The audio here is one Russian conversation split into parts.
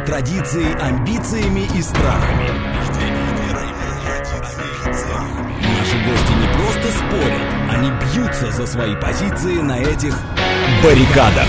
традицией, амбициями и страхами. Наши гости не просто спорят, они бьются за свои позиции на этих баррикадах.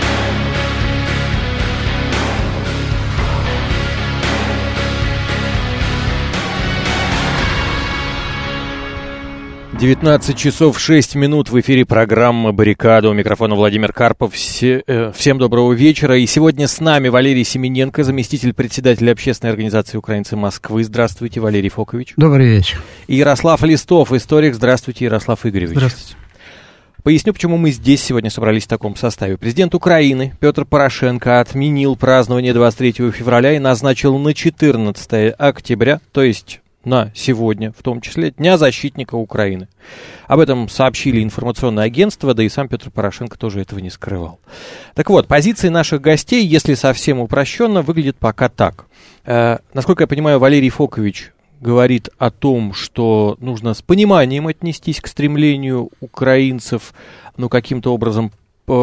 «19 часов 6 минут» в эфире программа «Баррикада». У микрофона Владимир Карпов. Всем доброго вечера. И сегодня с нами Валерий Семененко, заместитель председателя общественной организации «Украинцы Москвы». Здравствуйте, Валерий Фокович. Добрый вечер. И Ярослав Листов, историк. Здравствуйте, Ярослав Игоревич. Здравствуйте. Поясню, почему мы здесь сегодня собрались в таком составе. Президент Украины Петр Порошенко отменил празднование 23 февраля и назначил на 14 октября, то есть на сегодня, в том числе, Дня защитника Украины. Об этом сообщили информационные агентства, да и сам Петр Порошенко тоже этого не скрывал. Так вот, позиции наших гостей, если совсем упрощенно, выглядят пока так. Насколько я понимаю, Валерий Фокович говорит о том, что нужно с пониманием отнестись к стремлению украинцев, каким-то образом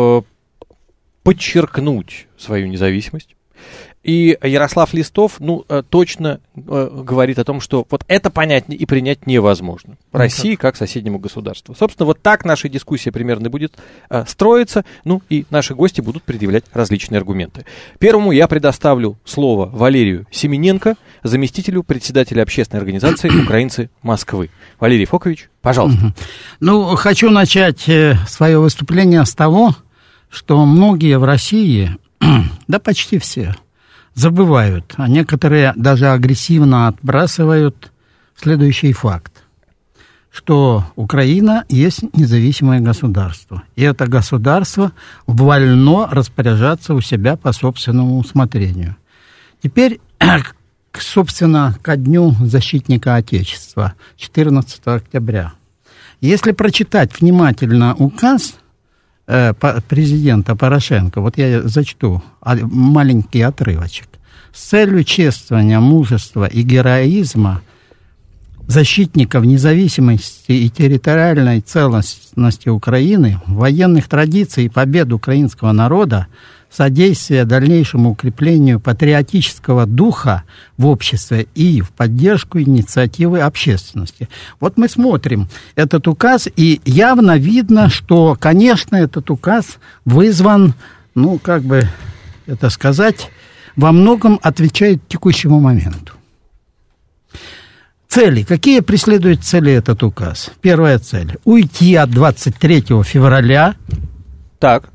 подчеркнуть свою независимость. И Ярослав Листов, точно говорит о том, что вот это понять и принять невозможно. России как соседнему государству. Собственно, вот так наша дискуссия примерно будет строиться, и наши гости будут предъявлять различные аргументы. Первому я предоставлю слово Валерию Семененко, заместителю председателя общественной организации «Украинцы Москвы». Валерий Фокович, пожалуйста. Хочу начать свое выступление с того, что многие в России, да почти все, забывают, а некоторые даже агрессивно отбрасывают следующий факт, что Украина есть независимое государство, и это государство вольно распоряжаться у себя по собственному усмотрению. Теперь, собственно, ко Дню защитника Отечества, 14 октября. Если прочитать внимательно указ президента Порошенко, вот я зачту маленький отрывочек. С целью чествования мужества и героизма защитников независимости и территориальной целостности Украины, военных традиций и побед украинского народа, содействия дальнейшему укреплению патриотического духа в обществе и в поддержку инициативы общественности. Вот мы смотрим этот указ, и явно видно, что, конечно, этот указ вызван, во многом отвечает текущему моменту. Цели. Какие преследует цели этот указ? Первая цель. Уйти от 23 февраля. Так.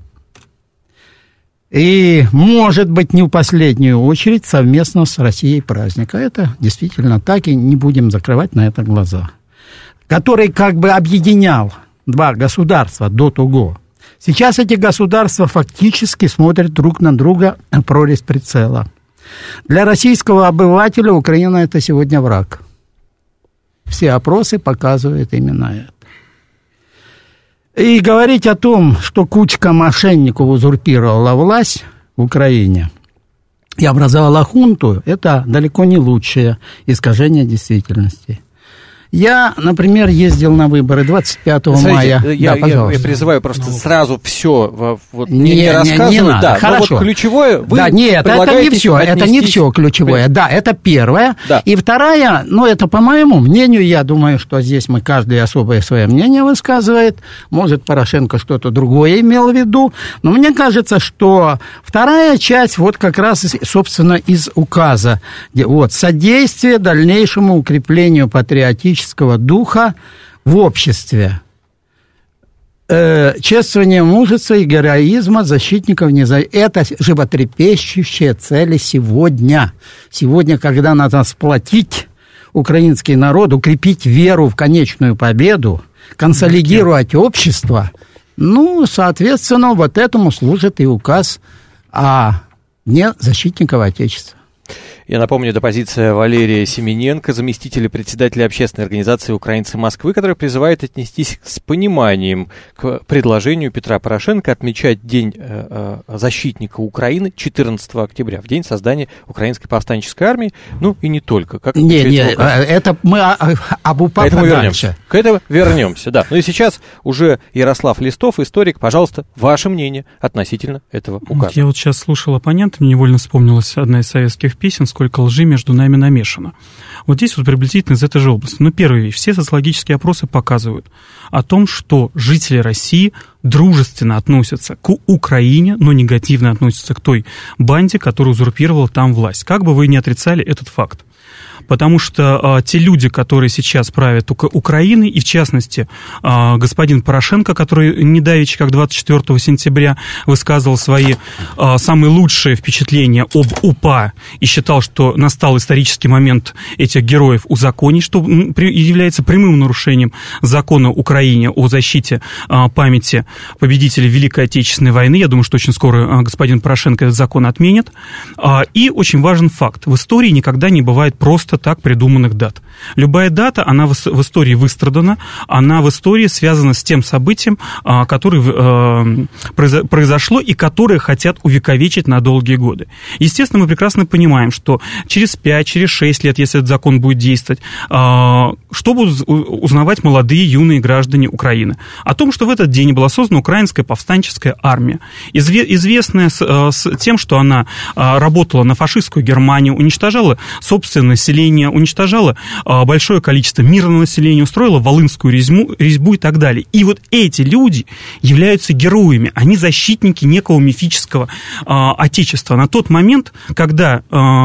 И, может быть, не в последнюю очередь, совместно с Россией праздника. Это действительно так, и не будем закрывать на это глаза. Который объединял два государства до того. Сейчас эти государства фактически смотрят друг на друга в прорезь прицела. Для российского обывателя Украина – это сегодня враг. Все опросы показывают именно это. И говорить о том, что кучка мошенников узурпировала власть в Украине и образовала хунту, это далеко не лучшее искажение действительности. Я, например, ездил на выборы 25 мая. Я призываю просто сразу все не рассказывать. Не надо. Хорошо. Ключевое вы нет, это не все ключевое. Да, это первое. Да. И вторая, это по моему мнению, я думаю, что здесь каждый особое свое мнение высказывает. Может, Порошенко что-то другое имел в виду. Но мне кажется, что вторая часть как раз, собственно, из указа. Содействие дальнейшему укреплению патриотического духа в обществе, чествование мужества и героизма защитников независимости. Это животрепещущие цели сегодня. Сегодня, когда надо сплотить украинский народ, укрепить веру в конечную победу, консолидировать общество, соответственно, этому служит и указ о Дне защитников Отечества. Я напомню, это позиция Валерия Семененко, заместителя председателя общественной организации «Украинцы Москвы», которая призывает отнестись с пониманием к предложению Петра Порошенко отмечать День защитника Украины 14 октября, в день создания Украинской повстанческой армии, ну и не только. Как это мы об УПА дальше. К этому вернемся, да. Ну и сейчас уже Ярослав Листов, историк, пожалуйста, ваше мнение относительно этого указа. Я вот сейчас слушал оппонента, мне невольно вспомнилась одна из советских песен «Сколько лжи между нами намешано». Вот здесь вот приблизительно из этой же области. Но первая вещь, все социологические опросы показывают о том, что жители России дружественно относятся к Украине, но негативно относятся к той банде, которая узурпировала там власть. Как бы вы ни отрицали этот факт. Потому что те люди, которые сейчас правят Украиной, и в частности господин Порошенко, который недавеча, как 24 сентября, высказывал свои самые лучшие впечатления об УПА и считал, что настал исторический момент этих героев узаконить, что является прямым нарушением закона Украины о защите памяти победителей Великой Отечественной войны. Я думаю, что очень скоро господин Порошенко этот закон отменит. И очень важен факт. В истории никогда не бывает просто так придуманных дат. Любая дата, она в истории выстрадана, она в истории связана с тем событием, которое произошло и которое хотят увековечить на долгие годы. Естественно, мы прекрасно понимаем, что через 5, через 6 лет, если этот закон будет действовать, что будут узнавать молодые, юные граждане Украины? О том, что в этот день была создана Украинская повстанческая армия, известная с тем, что она работала на фашистскую Германию, уничтожала собственное население, уничтожала большое количество мирного населения, устроила Волынскую резьбу и так далее. И вот эти люди являются героями, они защитники некого мифического отечества. На тот момент, когда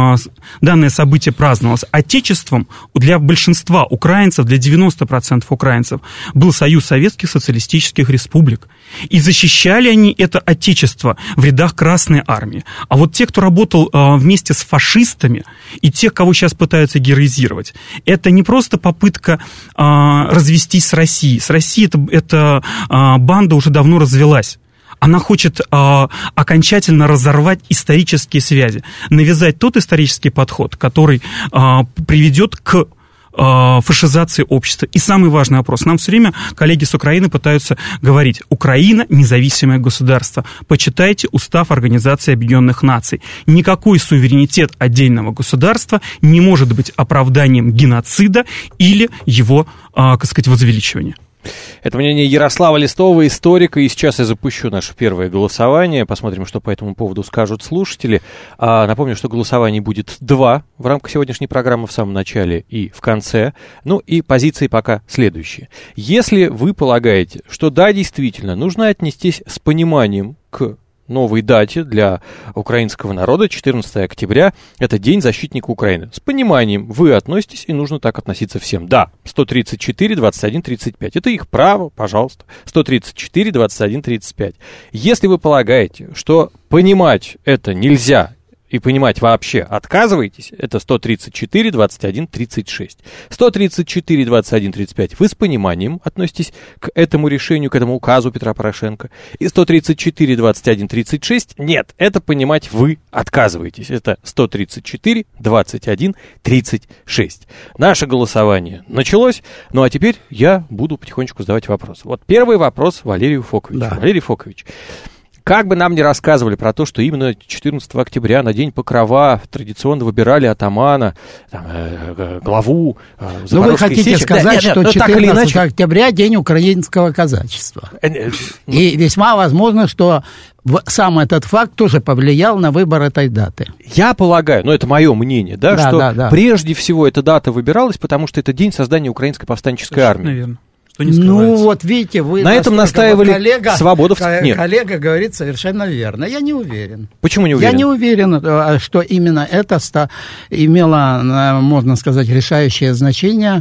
данное событие праздновалось, отечеством для большинства украинцев, для 90% украинцев, был Союз Советских Социалистических Республик. И защищали они это отечество в рядах Красной Армии. А вот те, кто работал вместе с фашистами, и тех, кого сейчас пытаются героизировать, это не просто попытка развестись с Россией. С Россией эта банда уже давно развелась. Она хочет окончательно разорвать исторические связи, навязать тот исторический подход, который приведет к фашизации общества. И самый важный вопрос. Нам все время коллеги с Украины пытаются говорить: Украина – независимое государство. Почитайте Устав Организации Объединенных Наций. Никакой суверенитет отдельного государства не может быть оправданием геноцида или его, так сказать, возвеличивания. Это мнение Ярослава Листова, историка, и сейчас я запущу наше первое голосование, посмотрим, что по этому поводу скажут слушатели. Напомню, что голосований будет 2 в рамках сегодняшней программы, в самом начале и в конце. Ну и позиции пока следующие. Если вы полагаете, что да, действительно, нужно отнестись с пониманием к новой дате для украинского народа, 14 октября, это День защитника Украины. С пониманием вы относитесь, и нужно так относиться всем. Да, 134, 21, 35. Это их право, пожалуйста. 134, 21, 35. Если вы полагаете, что понимать это нельзя, и понимать вообще отказываетесь, это 134, 21, 36. 134, 21, 35 вы с пониманием относитесь к этому решению, к этому указу Петра Порошенко. И 134, 21, 36 нет, это понимать вы отказываетесь. Это 134, 21, 36. Наше голосование началось, ну а теперь я буду потихонечку задавать вопросы. Вот первый вопрос Валерию Фоковичу. Да. Валерий Фокович, как бы нам ни рассказывали про то, что именно 14 октября на День Покрова традиционно выбирали атамана, главу Запорожской сечи. Но вы хотите сказать, что 14 октября День украинского казачества. И весьма возможно, что сам этот факт тоже повлиял на выбор этой даты. Я полагаю, но это мое мнение, что прежде всего эта дата выбиралась, потому что это день создания Украинской повстанческой армии. Наверное. Ну, вот видите, вы... На этом настаивали свободовцы. Нет. Коллега говорит совершенно верно. Я не уверен. Почему не уверен? Я не уверен, что именно это имело, можно сказать, решающее значение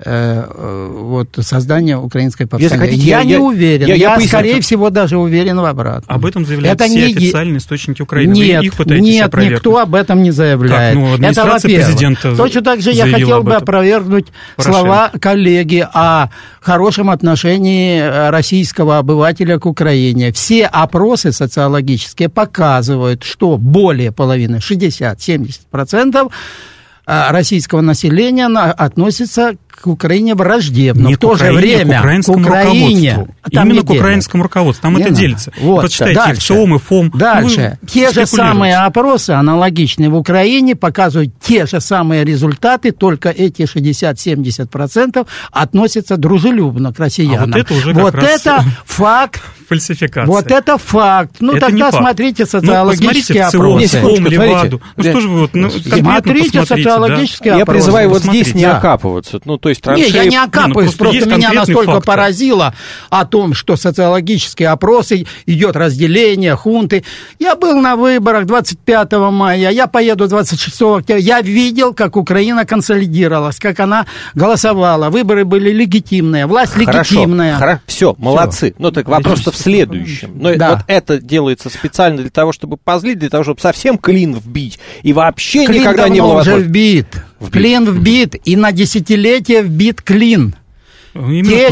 создания украинской повстанческой. Я не уверен. Я скорее всего, даже уверен в обратном. Об этом заявляют все официальные источники Украины. Нет, никто об этом не заявляет. Это во-первых. Точно так же я хотел бы опровергнуть слова коллеги о хорошем хорошем отношении российского обывателя к Украине. Все опросы социологические показывают, что более половины, 60-70% российского населения относится к Украине враждебно. Не в то же время к Украине. Именно к украинскому руководству. Там это делится. Вот, почитайте ФЦОМ, ФОМ. Дальше. Те же самые опросы, аналогичные в Украине, показывают те же самые результаты, только эти 60-70% относятся дружелюбно к россиянам. А вот это уже вот это факт. Фальсификация. Вот это факт. Ну, это тогда смотрите социологические опросы. ФЦОМ, Леваду. Ну, что же вы вот смотрите социологические опросы. Я призываю вот здесь не окапываться. Ну, то есть не, я не окапываюсь, просто меня настолько поразило о том, что социологические опросы, идет разделение, хунты. Я был на выборах 25 мая, я поеду 26 октября. Я видел, как Украина консолидировалась, как она голосовала. Выборы были легитимные, власть легитимная. Хорошо, все, молодцы. Ну, так вопрос-то в следующем. Но вот это делается специально для того, чтобы позлить, для того, чтобы совсем клин вбить. И вообще клин никогда не было возможности. Клин вбит, и на десятилетие вбит клин. Те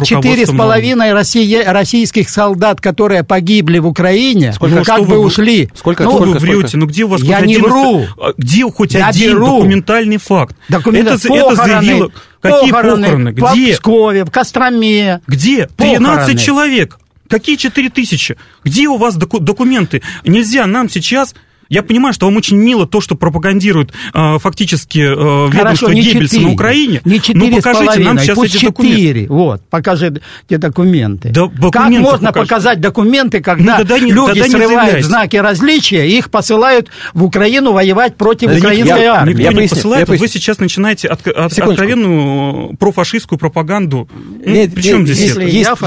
4,5 российских солдат, которые погибли в Украине, ушли. Сколько вы врете? Ну где у вас я не вру. Где хоть один документальный факт? Это заявило. Какие похороны? Где? В Пскове, в Костроме. Где? 13 человек. Какие 4000? Где у вас документы? Нельзя нам сейчас... Я понимаю, что вам очень мило то, что пропагандирует фактически ведомство Геббельса на Украине. Не 4,5, но покажите нам сейчас пусть эти 4. Документы. Вот, покажите документы. Да, как можно показать документы, когда люди срывают знаки различия и их посылают в Украину воевать против украинской армии? Никто не посылает, вы сейчас начинаете откровенную профашистскую пропаганду. Причем здесь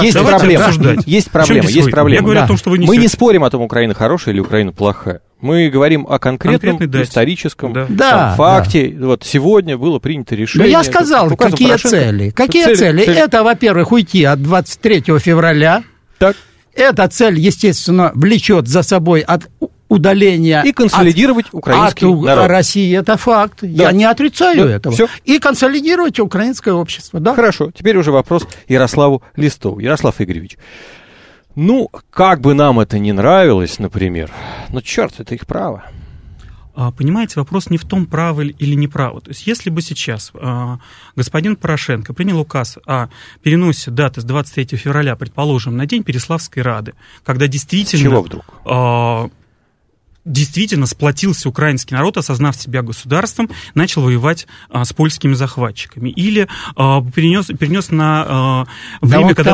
есть проблема. Я говорю о том, что вы несете. Мы не спорим о том, Украина хорошая или Украина плохая. Мы говорим о конкретном историческом факте. Да. Вот сегодня было принято решение. Но я сказал, какие цели. Какие цели? Это, во-первых, уйти от 23 февраля. Так. Эта цель, естественно, влечет за собой от удаления и консолидировать украинский народ. России. Это факт. Да. Я не отрицаю этого. Все. И консолидировать украинское общество. Да? Хорошо. Теперь уже вопрос Ярославу Листову. Ярослав Игоревич. Ну, как бы нам это ни нравилось, например, но черт, это их право. Понимаете, вопрос не в том, право или не право. То есть, если бы сейчас господин Порошенко принял указ о переносе даты с 23 февраля, предположим, на день Переславской Рады, когда действительно... С чего вдруг? Действительно сплотился украинский народ, осознав себя государством, начал воевать с польскими захватчиками. Или перенес на время, когда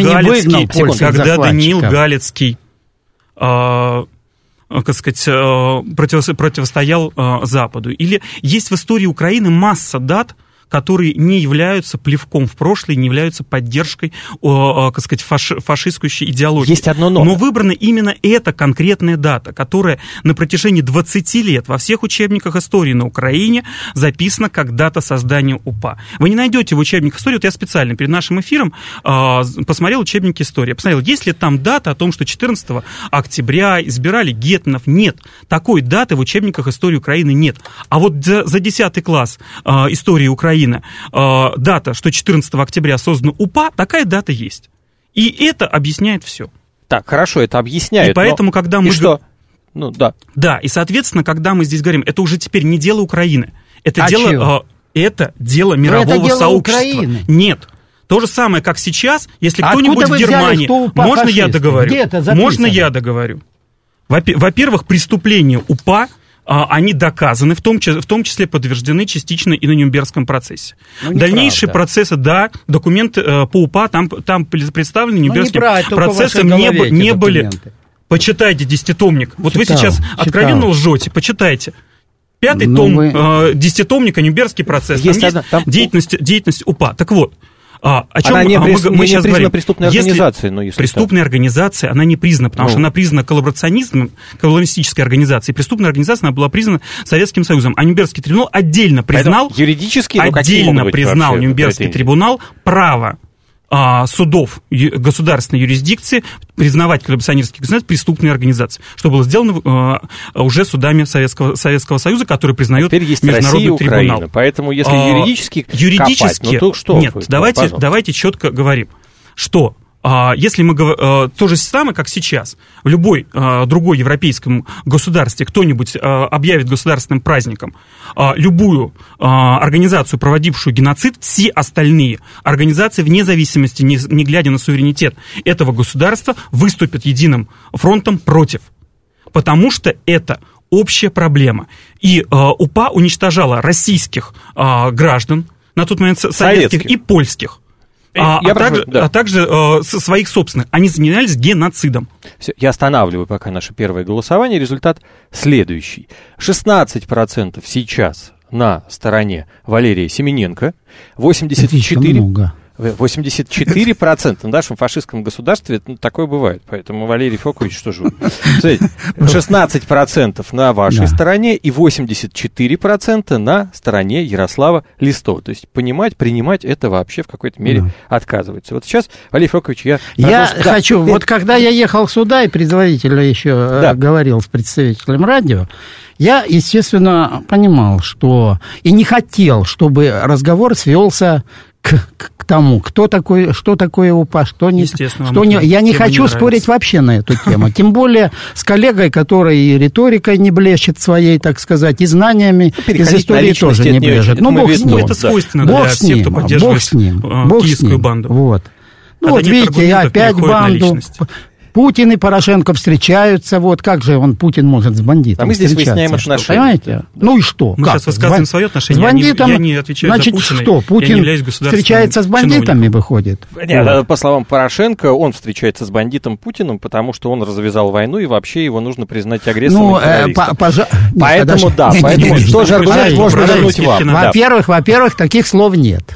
Даниил Галицкий, как сказать, противостоял Западу. Или есть в истории Украины масса дат, которые не являются плевком в прошлое, не являются поддержкой, как сказать, фашистской идеологии. Есть одно но. Но выбрана именно эта конкретная дата, которая на протяжении 20 лет во всех учебниках истории на Украине записана как дата создания УПА. Вы не найдете в учебниках истории, вот я специально перед нашим эфиром посмотрел учебники истории, посмотрел, есть ли там дата о том, что 14 октября избирали гетманов. Нет, такой даты в учебниках истории Украины нет. А вот за 10 класс истории Украины дата, что 14 октября создана УПА, такая дата есть. И это объясняет все. Так, хорошо, это объясняет. И поэтому, когда мы... что? Ну, да. Да, и, соответственно, когда мы здесь говорим, это уже теперь не дело Украины. Это дело мирового сообщества. Украины. Нет. То же самое, как сейчас, если кто-нибудь в Германии... Можно я договорю? Можно я договорю? Во-первых, преступления УПА, они доказаны, в том числе подтверждены частично и на Нюрнбергском процессе. Дальнейшие процессы, да, документы по УПА там представлены Нюрнбергским процессом, не были... Почитайте десятитомник. Вот вы сейчас откровенно лжете, почитайте. 5-й том десятитомника «Нюрнбергский процесс». Там есть деятельность УПА. Так вот, о чем мы сейчас говорим? Преступной организацией, но преступная организация, она не признана, потому что она признана коллаборационистской организацией. Преступная организация, она была признана Советским Союзом. А Нюрнбергский трибунал отдельно признал, Нюрнбергский трибунал право судов государственной юрисдикции признавать коллаборационистские государства преступной организацией, что было сделано уже судами Советского Союза, который признает Международный трибунал. Поэтому, если юридически копать, ну, то что? Нет, давайте четко говорим. что если мы то же самое, как сейчас, в любой другой европейском государстве кто-нибудь объявит государственным праздником любую организацию, проводившую геноцид, все остальные организации, вне зависимости, не глядя на суверенитет этого государства, выступят единым фронтом против. Потому что это общая проблема. И УПА уничтожала российских граждан, на тот момент советских и польских. А также своих собственных. Они занимались геноцидом. Все, я останавливаю пока наше первое голосование. Результат следующий. 16% сейчас на стороне Валерия Семененко, 84%. 84% в нашем фашистском государстве такое бывает. Поэтому, Валерий Фокович, что же вы? 16% на вашей стороне и 84% на стороне Ярослава Листова. То есть понимать, принимать это вообще в какой-то мере отказывается. Вот сейчас, Валерий Фокович, я хочу, вот когда я ехал сюда и предварительно еще говорил с представителем радио, я, естественно, понимал, что и не хотел, чтобы разговор свелся к тому, кто такой, что такое УПА, что не... Я не хочу спорить вообще на эту тему. Тем более с коллегой, который и риторикой не блещет своей, так сказать, и знаниями из истории тоже не блещет. Ну, бог с ним. Это свойственно для всех, кто поддерживает киевскую банду. Вот. Ну, вот видите, опять банду... Путин и Порошенко встречаются, вот как же Путин может с бандитом встречаться? А мы здесь выясняем отношения. Понимаете? Ну и что? Мы сейчас высказываем свои отношения, с бандитом, я не отвечаю значит, за Путина, что, Путин встречается с бандитами, выходит? Нет, по словам Порошенко, он встречается с бандитом Путиным, потому что он развязал войну, и вообще его нужно признать агрессором и террористом. Поэтому, тоже аргумент можно вернуть вам. Во-первых, таких слов нет.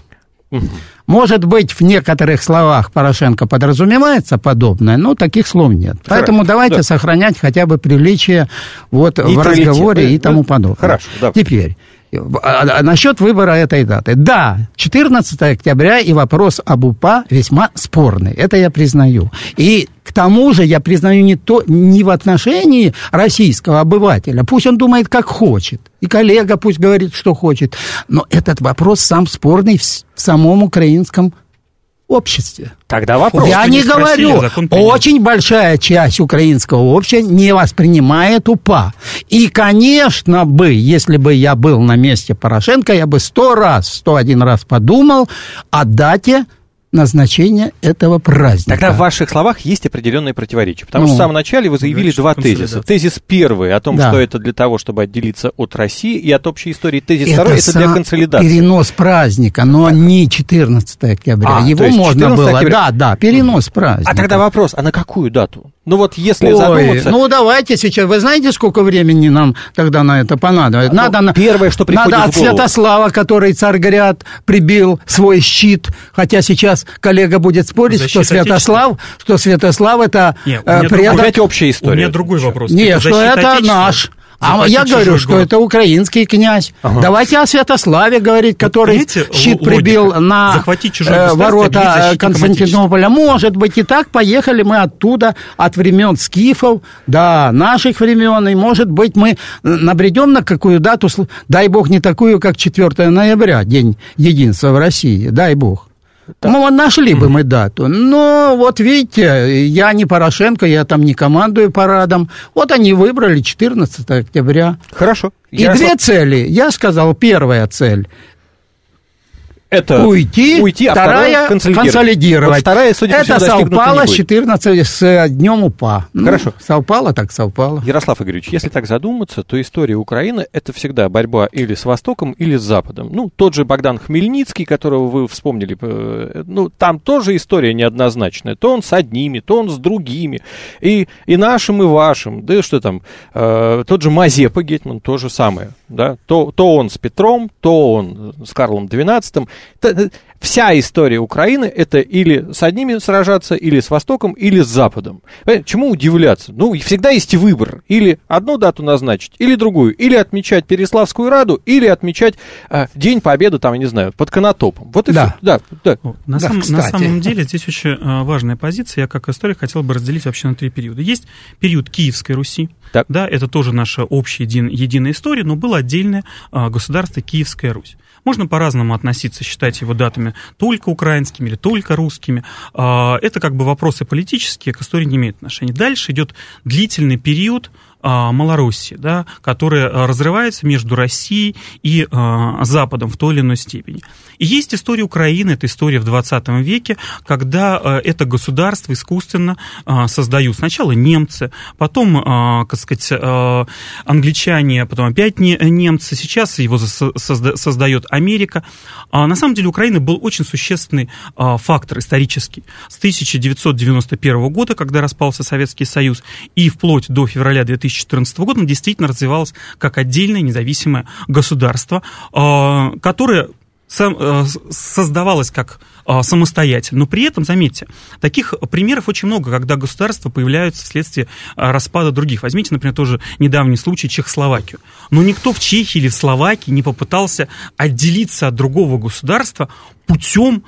Может быть, в некоторых словах Порошенко подразумевается подобное, но таких слов нет. Поэтому давайте сохранять хотя бы приличие в разговоре и тому подобное. Хорошо, Теперь, насчет выбора этой даты. Да, 14 октября и вопрос об УПА весьма спорный. Это я признаю. И к тому же я признаю не в отношении российского обывателя. Пусть он думает, как хочет. И коллега пусть говорит, что хочет. Но этот вопрос сам спорный в самом украинском обществе. Тогда вопрос. Я не говорю, очень большая часть украинского общества не воспринимает УПА. И, конечно бы, если бы я был на месте Порошенко, я бы 101 раз подумал о дате назначения этого праздника. Тогда в ваших словах есть определенные противоречия. Потому что в самом начале вы заявили два тезиса. Тезис первый о том, что это для того, чтобы отделиться от России и от общей истории. Тезис второй, это для консолидации. Перенос праздника, но не 14 октября. Его можно было... Да, перенос праздника. А тогда вопрос, а на какую дату? Ну вот если задуматься... Ну давайте сейчас, вы знаете, сколько времени нам тогда на это понадобится? Первое, что приходит надо от Святослава, который Царьград прибил свой щит, хотя сейчас коллега будет спорить, что Святослав это предок... Опять общая история. У меня другой вопрос. Нет, что это наш... А я говорю, что это украинский князь. Давайте о Святославе говорить, который щит прибил на ворота Константинополя. Может быть, и так поехали мы оттуда, от времен скифов до наших времен. И, может быть, мы набредем на какую дату, дай бог, не такую, как 4 ноября, День единства в России, дай бог. Мы нашли бы мы дату. Но вот видите, я не Порошенко, я там не командую парадом. Вот они выбрали 14 октября. Хорошо. И две цели. Я сказал, первая цель – это уйти, вторая – консолидировать. Вот вторая, судя по всему, это совпало с 14 с днем УПА. Хорошо. Совпало, так совпало. Ярослав Игоревич, если так задуматься, то история Украины – это всегда борьба или с Востоком, или с Западом. Ну, тот же Богдан Хмельницкий, которого вы вспомнили, ну, там тоже история неоднозначная. То он с одними, то он с другими. И нашим, и вашим. Да что там, тот же Мазепа Гетман, то же самое. Да? То он с Петром, то он с Карлом XII. Вся история Украины – это или с одними сражаться, или с Востоком, или с Западом. Чему удивляться? Ну, всегда есть выбор. Или одну дату назначить, или другую. Или отмечать Переславскую Раду, или отмечать День Победы, там, я не знаю, под Конотопом. Вот и все. Да. На самом деле здесь очень важная позиция. Я как историк хотел бы разделить вообще на 3 периода. Есть период Киевской Руси. Да, это тоже наша общая единая история, но было отдельное государство Киевская Русь. Можно по-разному относиться, считать его датами только украинскими или только русскими. Это как бы вопросы политические, к истории не имеют отношения. Дальше идет длительный период Малороссии, да, которая разрывается между Россией и Западом в той или иной степени. И есть история Украины, это история в 20 веке, когда это государство искусственно создают сначала немцы, потом, как сказать, англичане, потом опять немцы, сейчас его создает Америка. На самом деле Украина был очень существенный фактор исторический. С 1991 года, когда распался Советский Союз, и вплоть до февраля 2014 года она действительно развивалась как отдельное независимое государство, которое создавалось как самостоятельно. Но при этом, заметьте, таких примеров очень много, когда государства появляются вследствие распада других. Возьмите, например, тоже недавний случай Чехословакию. Но никто в Чехии или в Словакии не попытался отделиться от другого государства путем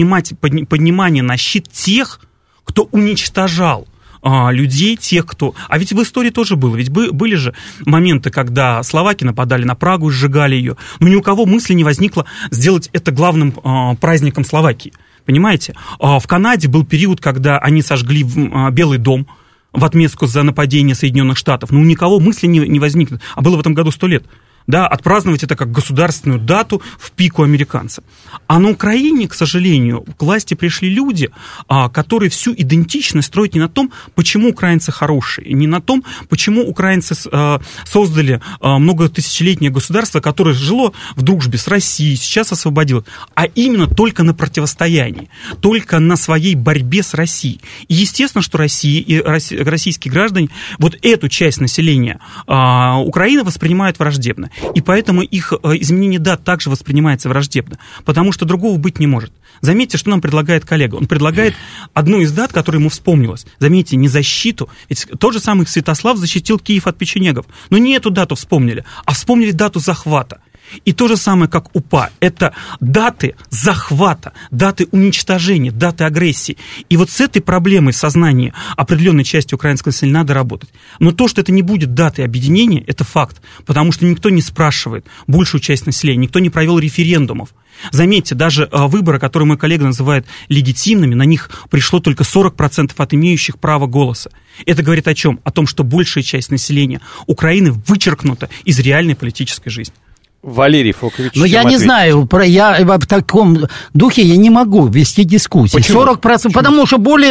поднимания на щит тех, кто уничтожал людей, тех, кто... А ведь в истории тоже было. Ведь были же моменты, когда словаки нападали на Прагу и сжигали ее. Но ни у кого мысли не возникло сделать это главным праздником Словакии. Понимаете? В Канаде был период, когда они сожгли Белый дом в отместку за нападение Соединенных Штатов. Но у никого мысли не возникло. А было в этом году 100 лет. Да, отпраздновать это как государственную дату в пику американцев. А на Украине, к сожалению, к власти пришли люди, которые всю идентичность строят не на том, почему украинцы хорошие, не на том, почему украинцы создали многотысячелетнее государство, которое жило в дружбе с Россией, сейчас освободило, а именно только на противостоянии, только на своей борьбе с Россией. И естественно, что Россия и российские граждане вот эту часть населения Украины воспринимают враждебно. И поэтому их изменение дат также воспринимается враждебно, потому что другого быть не может. Заметьте, что нам предлагает коллега. Он предлагает одну из дат, которая ему вспомнилась. Заметьте, не защиту. Ведь тот же самый Святослав защитил Киев от печенегов. Но не эту дату вспомнили, а вспомнили дату захвата. И то же самое, как УПА. Это даты захвата, даты уничтожения, даты агрессии. И вот с этой проблемой в сознании определенной части украинского населения надо работать. Но то, что это не будет датой объединения, это факт. Потому что никто не спрашивает большую часть населения, никто не провел референдумов. Заметьте, даже выборы, которые мой коллега называет легитимными, на них пришло только 40% от имеющих право голоса. Это говорит о чем? О том, что большая часть населения Украины вычеркнута из реальной политической жизни. Валерий Фокович. Но я не знаю, я в таком духе я не могу вести дискуссии. Почему? 40%, потому что более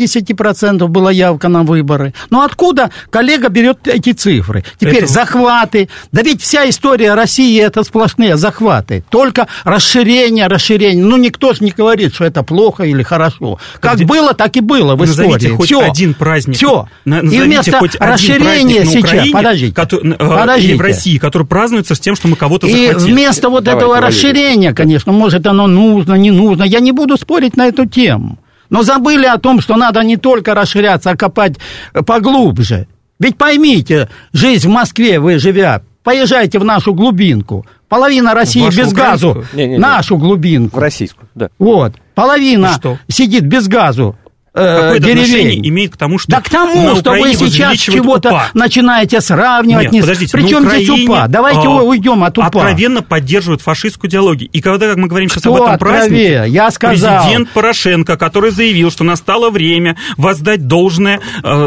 60% была явка на выборы. Но откуда коллега берет эти цифры? Теперь захваты. Да ведь вся история России это сплошные захваты. Только расширение. Ну, никто же не говорит, что это плохо или хорошо. Как было, так и было в истории. Назовите хоть один праздник. Все. И вместо расширения сейчас, подождите. Или в России, который празднуется с тем, что мы кого-то захватили. И вместо вот этого расширения, конечно, может, оно нужно, не нужно, я не буду спорить на эту тему. Но забыли о том, что надо не только расширяться, а копать поглубже. Ведь поймите, жизнь в Москве, вы живя, поезжайте в нашу глубинку. Половина России без газу. Нашу глубинку. В российскую, да. Вот. Половина сидит без газу. Какое отношение имеет к тому, что да к тому, что вы сейчас чего-то начинаете сравнивать. Нет, подождите, причем здесь УПА? Давайте уйдем от УПА. Откровенно поддерживают фашистскую идеологию. И когда, как мы говорим сейчас об этом празднике, я сказал, президент Порошенко, который заявил, что настало время воздать должное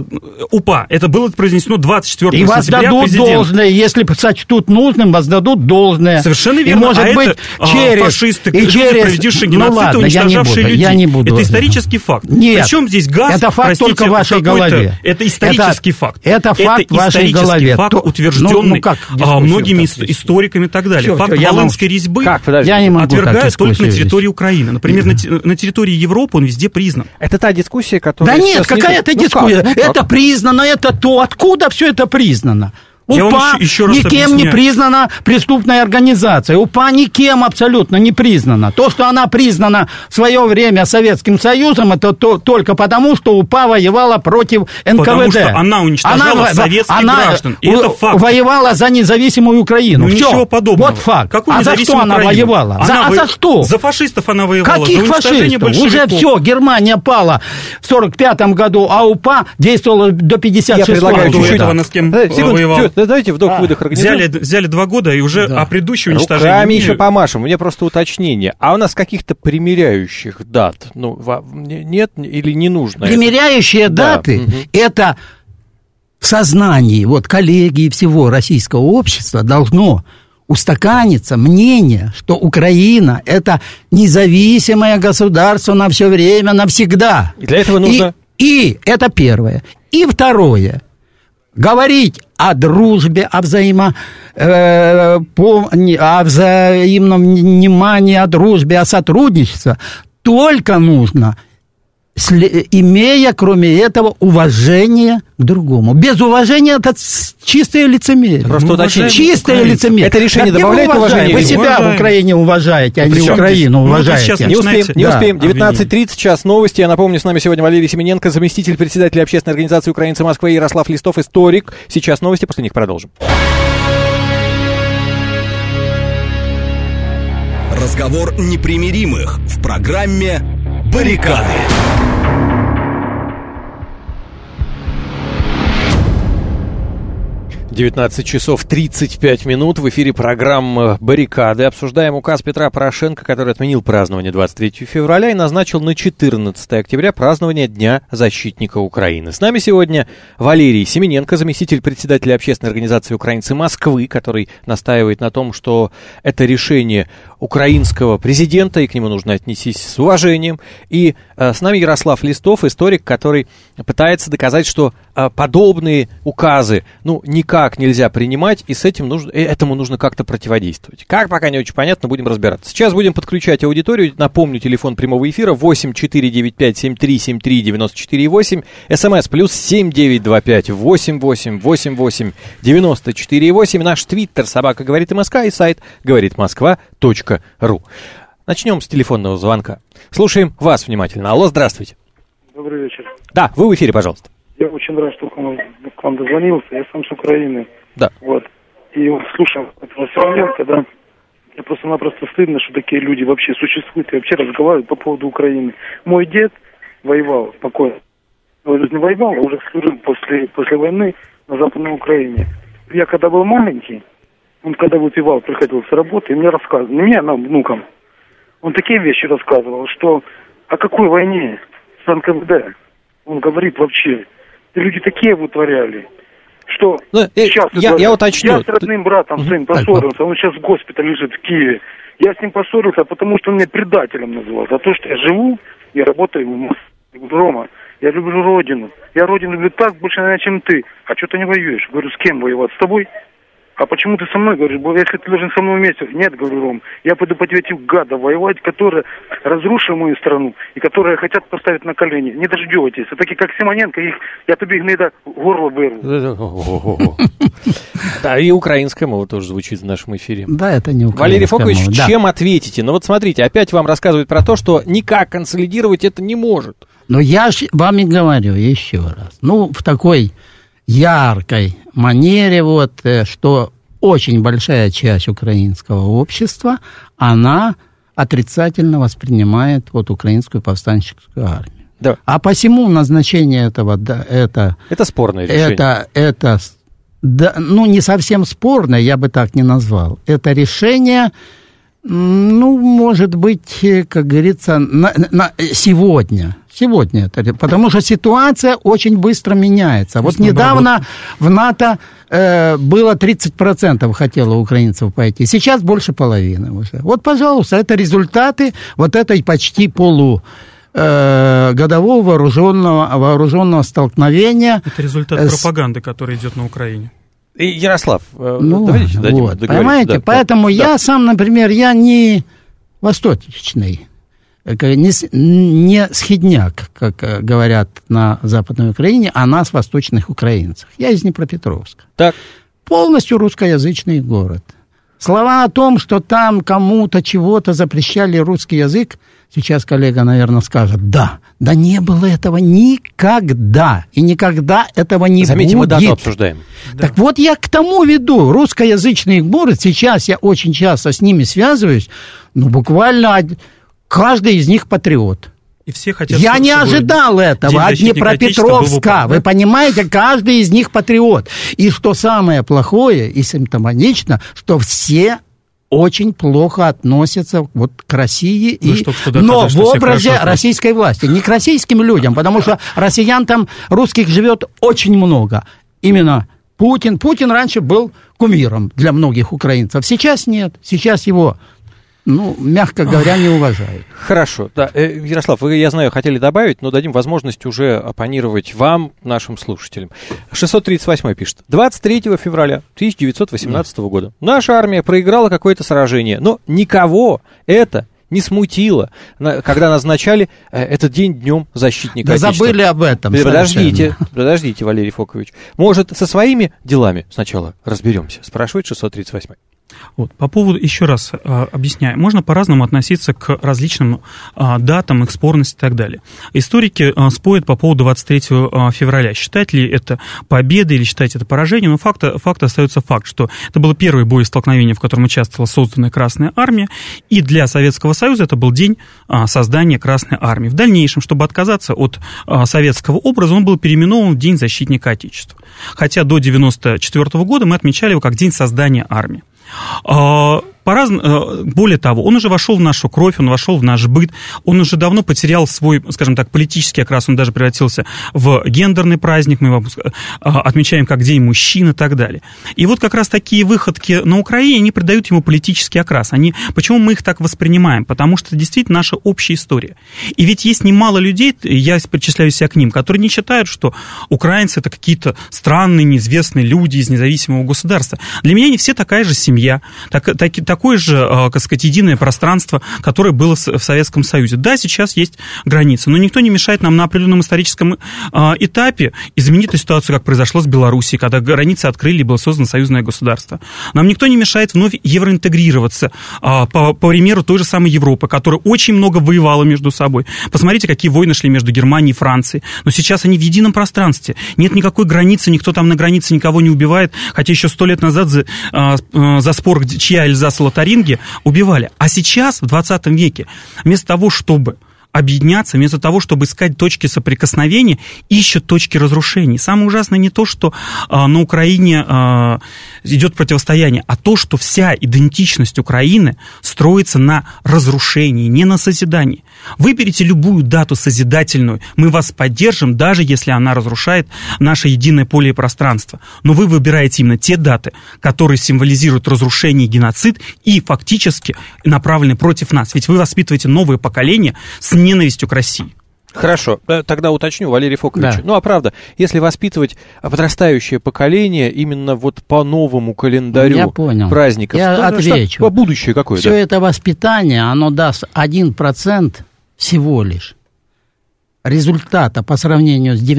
УПА. Это было произнесено 24 сентября президентом. И воздадут должное, если сочтут нужным, воздадут должное. Совершенно верно. И, может быть, через фашисты, проведившие геноцид, уничтожавшие людей. Я не буду. Это исторический факт. Нет. Причем здесь газ, это факт только в вашей голове. Это исторический факт. Это факт в вашей голове. Факт, утвержденный многими историками и так далее. Факт Волынской резьбы отвергают только на территории Украины. Например, на территории Европы он везде признан. Это та дискуссия, которая... Да нет, какая-то дискуссия. Это признано, это то. Откуда все это признано? УПА никем не признана преступной организацией. УПА никем абсолютно не признана. То, что она признана в свое время Советским Союзом, это только потому, что УПА воевала против НКВД. Потому что она уничтожала советских граждан. И это факт. Воевала за независимую Украину. Ну, ничего подобного. Вот факт. Какую за что она воевала? За что? За фашистов она воевала. Каких фашистов? Уже все, Германия пала в 1945 году, а УПА действовала до 1956 года. До этого она с кем воевала? Давайте вдох-выдох организуем. Взяли 2 года и уже о предыдущем уничтожении. Руками еще помашем. У меня просто уточнение. А у нас каких-то примеряющих дат нет или не нужно? Примеряющие даты – это в сознании коллеги и всего российского общества должно устаканиться мнение, что Украина – это независимое государство на все время, навсегда. И для этого нужно... И это первое. И второе. Говорить о дружбе, о взаимном внимании, о дружбе, о сотрудничестве только нужно, имея, кроме этого, уважение к другому. Без уважения это чистое лицемерие. Просто уточнение. Чистое лицемерие. Это решение добавляет уважение? Вы себя в Украине уважаете, а не Украину уважаете. Не успеем. 19:30, час новости. Я напомню, с нами сегодня Валерий Семененко, заместитель председателя общественной организации «Украинцы Москвы», Ярослав Листов, историк. Сейчас новости, после них продолжим. Разговор непримиримых в программе «Баррикады». 19 часов 35 минут. В эфире программа «Баррикады». Обсуждаем указ Петра Порошенко, который отменил празднование 23 февраля и назначил на 14 октября празднование Дня защитника Украины. С нами сегодня Валерий Семененко, заместитель председателя общественной организации «Украинцы Москвы», который настаивает на том, что это решение украинского президента, и к нему нужно отнестись с уважением. И с нами Ярослав Листов, историк, который пытается доказать, что подобные указы, никак нельзя принимать, и этому нужно как-то противодействовать. Как, пока не очень понятно, будем разбираться. Сейчас будем подключать аудиторию. Напомню, телефон прямого эфира 8-495-7373-94-8, смс +7 925 88 94-8, наш твиттер @, говорит МСК, и сайт говоритмосква.ру. Начнем с телефонного звонка. Слушаем вас внимательно. Алло, здравствуйте. Добрый вечер. Да, вы в эфире, пожалуйста. Я очень рад, что к вам дозвонился. Я сам с Украины. Да. И слушал этого Семененко, да. Мне просто-напросто стыдно, что такие люди вообще существуют и вообще разговаривают по поводу Украины. Мой дед воевал спокойно. Он не воевал, а уже служил после войны на Западной Украине. Я когда был маленький, он когда выпивал, приходил с работы, и мне рассказывал, внукам, он такие вещи рассказывал, что о какой войне с НКВД, он говорит вообще, люди такие вытворяли, что сейчас я уточню. Я с родным братом сын поссорился, он сейчас в госпитале лежит в Киеве. Я с ним поссорился, потому что он меня предателем называл, за то, что я живу и работаю в Москве. Рома, я люблю родину. Я родину люблю так больше, наверное, чем ты. А что ты не воюешь? Говорю, с кем воевать? С тобой? А почему ты со мной говоришь? Если ты должен со мной вместе. Нет, говорю, Ром, я пойду против этих гадов воевать, которые разрушили мою страну и которые хотят поставить на колени. Не дождетесь. А такие, как Симоненко, я тебе их иногда горло вырву. Да, и украинская мова тоже звучит в нашем эфире. Да, это не украинская Валерий Фокович, мова, чем ответите? Смотрите, опять вам рассказывают про то, что никак консолидировать это не может. Но я вам и говорю еще раз. В такой яркой манере, что очень большая часть украинского общества, она отрицательно воспринимает украинскую повстанческую армию. Да. А посему назначение этого, это спорное решение. Это не совсем спорное, я бы так не назвал. Это решение, может быть, как говорится, сегодня. Сегодня это, потому что ситуация очень быстро меняется. Недавно в НАТО было 30% хотело украинцев пойти, сейчас больше половины уже. Пожалуйста, это результаты этой почти годового вооруженного столкновения. Это результат пропаганды, которая идет на Украине. И, Ярослав, давайте дадим договориться. Понимаете, поэтому я сам, например, я не восточный, не схидняк, как говорят на Западной Украине, а нас, восточных украинцев. Я из Днепропетровска. Так. Полностью русскоязычный город. Слова о том, что там кому-то чего-то запрещали русский язык, сейчас коллега, наверное, скажет, да не было этого никогда, и никогда этого не будет. Заметьте, мы дату обсуждаем. Так я к тому веду, русскоязычный город, сейчас я очень часто с ними связываюсь, буквально каждый из них патриот. И все хотят... Я не ожидал этого от Днепропетровска. Вы понимаете, каждый из них патриот. И что самое плохое и симптоматично, что все очень плохо относятся вот к России, но в образе российской власти. Не к российским людям, потому что россиян там, русских, живет очень много. Именно Путин. Путин раньше был кумиром для многих украинцев. Сейчас нет. Сейчас его, мягко говоря, не уважают. Хорошо. Да. Ярослав, вы, я знаю, хотели добавить, но дадим возможность уже оппонировать вам, нашим слушателям. 638 пишет. 23 февраля 1918 года наша армия проиграла какое-то сражение, но никого это не смутило, когда назначали этот день днем защитника Отечества. Забыли об этом. Подождите, Валерий Фокович. Может, со своими делами сначала разберемся, спрашивает 638. Вот, по поводу, еще раз объясняю, можно по-разному относиться к различным датам, их спорности и так далее. Историки спорят по поводу 23 февраля. Считать ли это победой или считать это поражением, но факт остается факт, что это было первое боестолкновение, в котором участвовала созданная Красная Армия, и для Советского Союза это был день создания Красной Армии. В дальнейшем, чтобы отказаться от советского образа, он был переименован в День защитника Отечества. Хотя до 1994 года мы отмечали его как День создания армии. Более того, он уже вошел в нашу кровь, он вошел в наш быт, он уже давно потерял свой, скажем так, политический окрас, он даже превратился в гендерный праздник, мы его отмечаем как День мужчин и так далее. И вот как раз такие выходки на Украине, они придают ему политический окрас. Почему мы их так воспринимаем? Потому что это действительно наша общая история. И ведь есть немало людей, я причисляю себя к ним, которые не считают, что украинцы это какие-то странные, неизвестные люди из независимого государства. Для меня они все такая же семья, такое же, так сказать, единое пространство, которое было в Советском Союзе. Да, сейчас есть границы, но никто не мешает нам на определенном историческом этапе изменить эту ситуацию, как произошло с Белоруссией, когда границы открыли и было создано союзное государство. Нам никто не мешает вновь евроинтегрироваться, по примеру той же самой Европы, которая очень много воевала между собой. Посмотрите, какие войны шли между Германией и Францией. Но сейчас они в едином пространстве. Нет никакой границы, никто там на границе никого не убивает, хотя еще 100 лет назад за спор, чья Эльзас и Лотарингия, убивали. А сейчас, в 20 веке, вместо того, чтобы объединяться, вместо того, чтобы искать точки соприкосновения, ищут точки разрушений. Самое ужасное не то, что на Украине идет противостояние, а то, что вся идентичность Украины строится на разрушении, не на созидании. Выберите любую дату созидательную, мы вас поддержим, даже если она разрушает наше единое поле и пространство. Но вы выбираете именно те даты, которые символизируют разрушение и геноцид, и фактически направлены против нас. Ведь вы воспитываете новое поколение с ненавистью к России. Хорошо, тогда уточню, Валерий Фокович. Да. Ну, а правда, если воспитывать подрастающее поколение именно вот по новому календарю праздников, я отвечу. Будущее какое? Все это воспитание, оно даст 1% всего лишь результата по сравнению с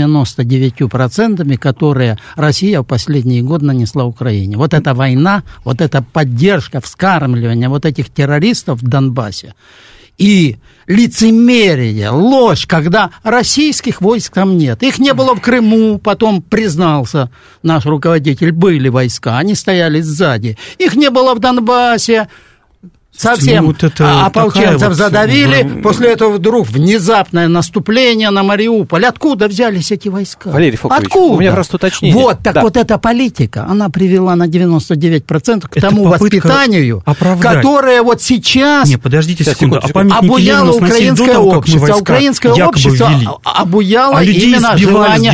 99%, которые Россия в последние годы нанесла Украине. Вот эта война, вот эта поддержка, вскармливание вот этих террористов в Донбассе и лицемерие, ложь, когда российских войск там нет. Их не было в Крыму, потом признался наш руководитель, были войска, они стояли сзади. Их не было в Донбассе. Совсем вот ополченцев задавили, после этого вдруг внезапное наступление на Мариуполь. Откуда взялись эти войска? Валерий Фокович, откуда? У меня просто уточнение. Вот, так да. Вот эта политика, она привела на 99% к тому воспитанию, которое вот сейчас... Не, подождите секунду. Обуяло украинское общество. Украинское общество обуяло именно желание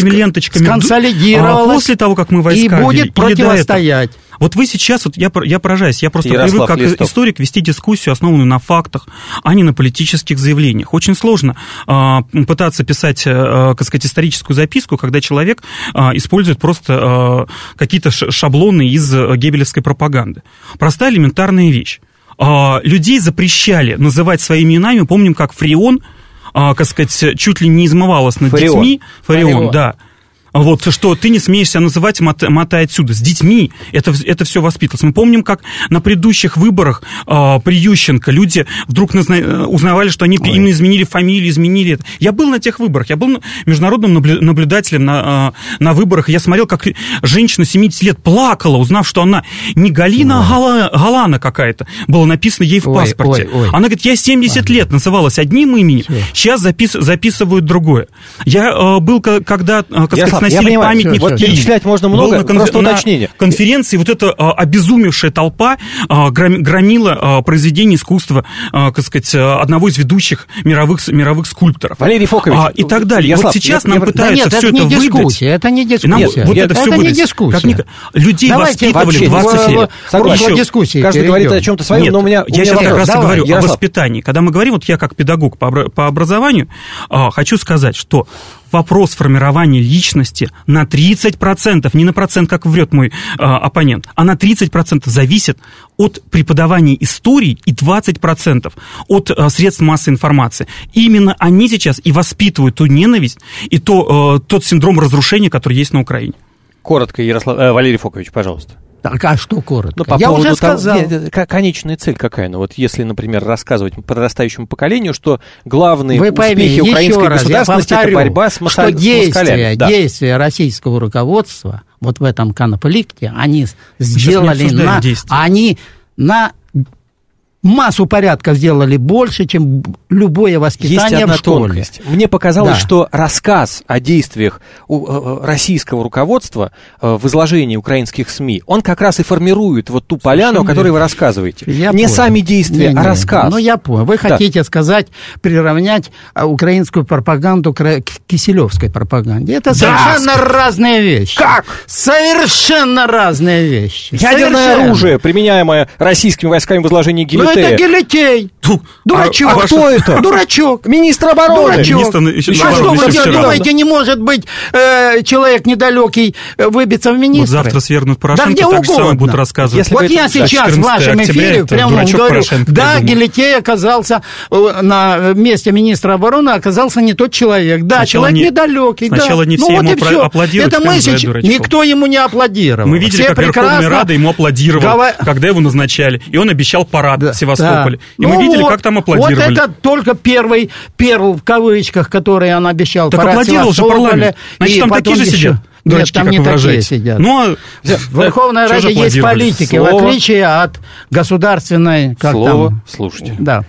сконсолидировалось после того, как мы войска и будет противостоять. Вот вы сейчас, вот я поражаюсь, я просто привык как историк вести дискуссию, основанную на фактах, а не на политических заявлениях. Очень сложно пытаться писать, так сказать, историческую записку, когда человек использует просто какие-то шаблоны из геббельевской пропаганды. Простая элементарная вещь. Людей запрещали называть своими именами, помним, как Фреон, так сказать, чуть ли не измывалась над детьми. Фарион, да. Вот, что ты не смеешь себя называть «мотай отсюда». С детьми это все воспитывалось. Мы помним, как на предыдущих выборах при Ющенко люди вдруг узнавали, что они им изменили фамилию, изменили это. Я был на тех выборах, я был международным наблюдателем на выборах, и я смотрел, как женщина 70 лет плакала, узнав, что она не Галина, а Галана какая-то. Было написано ей в паспорте. Она говорит, я 70 лет называлась одним именем, сейчас записывают другое. Я был, когда... сносили памятник. Вот перечислять можно много, просто уточнение. На конференции вот эта обезумевшая толпа громила произведение искусства, так сказать, одного из ведущих мировых скульпторов. Валерий Фокович. И так далее. Вот сейчас нам пытаются все это выдать. Это не дискуссия. Вот это все выдать. Людей воспитывали 20 лет. Каждый говорит о чем-то своем, но у меня... Я сейчас как раз и говорю о воспитании. Когда мы говорим, вот я как педагог по образованию, хочу сказать, что вопрос формирования личности на 30%, не на процент, как врет мой оппонент, а на 30% зависит от преподавания истории и 20% от средств массовой информации. Именно они сейчас и воспитывают ту ненависть и тот синдром разрушения, который есть на Украине. Коротко, Валерий Фокович, пожалуйста. Так, а что коротко? Ну, по я поводу уже сказал. Конечная цель какая? Ну, вот если, например, рассказывать подрастающему поколению, что главные Вы успехи поймите, украинской государственности — это борьба с москалями. Что действия российского руководства вот в этом конфликте, они сделали на массу порядков сделали больше, чем любое воспитание в школе. Тонкость. Мне показалось, что рассказ о действиях российского руководства в изложении украинских СМИ, он как раз и формирует вот ту поляну, о которой вы рассказываете. Не сами действия, а рассказ. Ну, я понял. Вы хотите сказать, приравнять украинскую пропаганду к киселевской пропаганде. Это совершенно разные вещи. Как? Совершенно разные вещи. Ядерное оружие, применяемое российскими войсками в изложении Гелетея. Это Гелетей. Дурачок. А кто это? Дурачок. Министр обороны. Дурачок. Что вы думаете, не может быть человек недалекий выбиться в министры? Вот завтра свергнут Порошенко, да так же самое будут рассказывать. Вот я сейчас в вашем эфире прямо говорю, да, Гелетей оказался на месте министра обороны, оказался не тот человек. Да, человек недалекий. Сначала не все ему аплодируют. Это мысль, никто ему не аплодировал. Мы видели, как Верховная Рада ему аплодировала, когда его назначали. И он обещал парад в Севастополе. И мы видели, как там аплодировали. Вот это только первый перл, в кавычках, который он обещал. Так аплодировал же парламент. Значит, там такие же сидят. Нет, там не такие сидят. Но в Верховной Раде есть политики, в отличие от государственной... Слово слушайте. Да,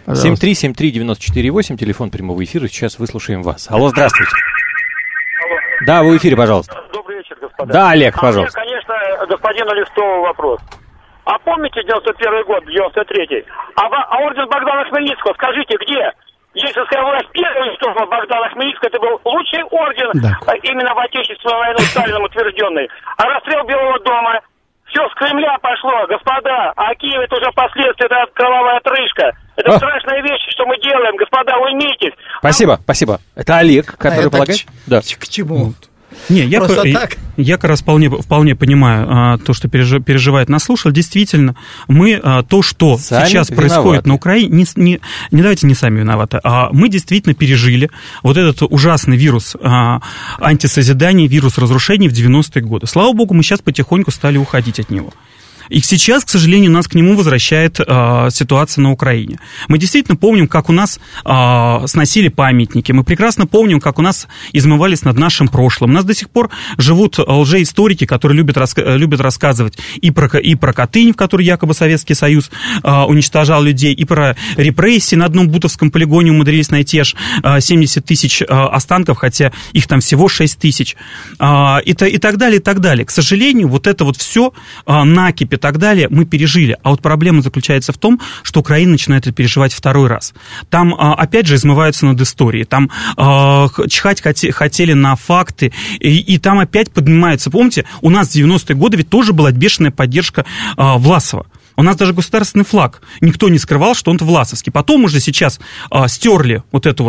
7373948, телефон прямого эфира, сейчас выслушаем вас. Алло, здравствуйте. Алло. Да, вы в эфире, пожалуйста. Добрый вечер, господа. Да, Олег, пожалуйста. Мне, конечно, господину Листову вопрос. А помните 91 год, 93-й? А орден Богдана Хмельницкого, скажите, где? Ельцинская власть первого Листова Богдана Хмельницкого, это был лучший орден, именно в Отечественную войну Сталином утвержденный. А расстрел Белого дома, все с Кремля пошло, господа, а Киев это уже последствия, это кровавая отрыжка. Это страшные вещи, что мы делаем, господа, уймитесь. Спасибо. Это Олег, который полагает... Да. К чему? Не, я как раз вполне понимаю то, что переживает наш слушатель. Действительно, мы то, что сами сейчас происходит на Украине, не давайте не сами виноваты, а мы действительно пережили вот этот ужасный вирус антисозидания, вирус разрушений в 90-е годы. Слава богу, мы сейчас потихоньку стали уходить от него. И сейчас, к сожалению, нас к нему возвращает ситуация на Украине. Мы действительно помним, как у нас сносили памятники. Мы прекрасно помним, как у нас измывались над нашим прошлым. У нас до сих пор живут лжеисторики, которые любят рассказывать и про Катынь, в которой якобы Советский Союз уничтожал людей, и про репрессии. На одном бутовском полигоне умудрились найти аж 70 тысяч останков, хотя их там всего 6 тысяч. И так далее, и так далее. К сожалению, вот это вот все накипь и так далее мы пережили. А вот проблема заключается в том, что Украина начинает это переживать второй раз. Там, опять же, измываются над историей. Там чихать хотели на факты. И там опять поднимаются. Помните, у нас в 90-е годы ведь тоже была бешеная поддержка Власова. У нас даже государственный флаг. Никто не скрывал, что он власовский. Потом уже сейчас стерли вот эту вот